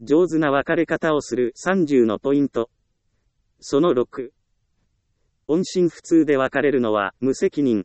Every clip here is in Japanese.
上手な別れ方をする30のポイント。その6。音信不通で別れるのは無責任。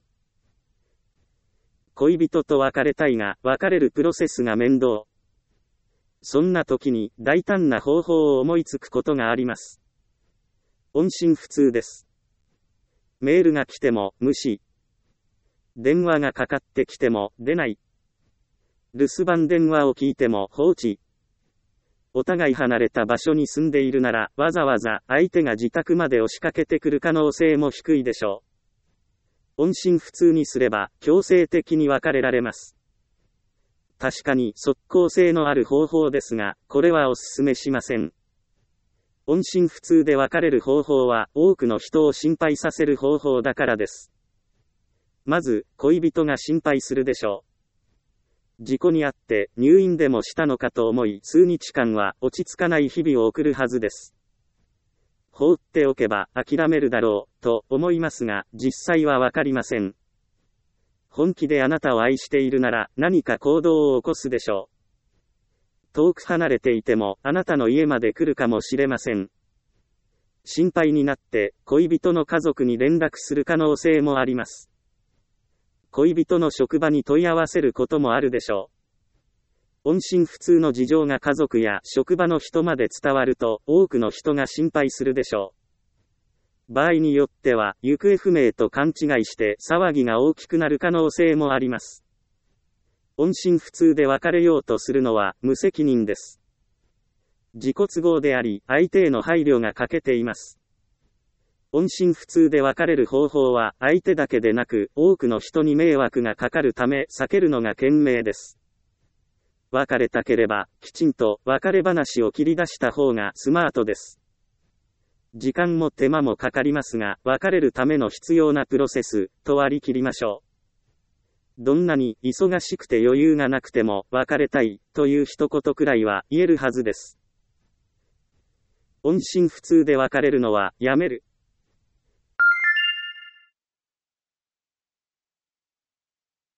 恋人と別れたいが、別れるプロセスが面倒。そんな時に大胆な方法を思いつくことがあります。音信不通です。メールが来ても無視。電話がかかってきても出ない。留守番電話を聞いても放置。お互い離れた場所に住んでいるなら、わざわざ相手が自宅まで押しかけてくる可能性も低いでしょう。音信不通にすれば強制的に別れられます。確かに即効性のある方法ですが、これはお勧めしません。音信不通で別れる方法は多くの人を心配させる方法だからです。まず、恋人が心配するでしょう。事故にあって入院でもしたのかと思い数日間は落ち着かない日々を送るはずです。放っておけば諦めるだろうと思いますが、実際はわかりません。本気であなたを愛しているなら何か行動を起こすでしょう。遠く離れていてもあなたの家まで来るかもしれません。心配になって恋人の家族に連絡する可能性もあります。恋人の職場に問い合わせることもあるでしょう。音信不通の事情が家族や職場の人まで伝わると多くの人が心配するでしょう。場合によっては行方不明と勘違いして騒ぎが大きくなる可能性もあります。音信不通で別れようとするのは無責任です。自己都合であり相手への配慮が欠けています。音信不通で別れる方法は相手だけでなく多くの人に迷惑がかかるため避けるのが賢明です。別れたければきちんと別れ話を切り出した方がスマートです。時間も手間もかかりますが別れるための必要なプロセスと割り切りましょう。どんなに忙しくて余裕がなくても別れたいという一言くらいは言えるはずです。音信不通で別れるのはやめる。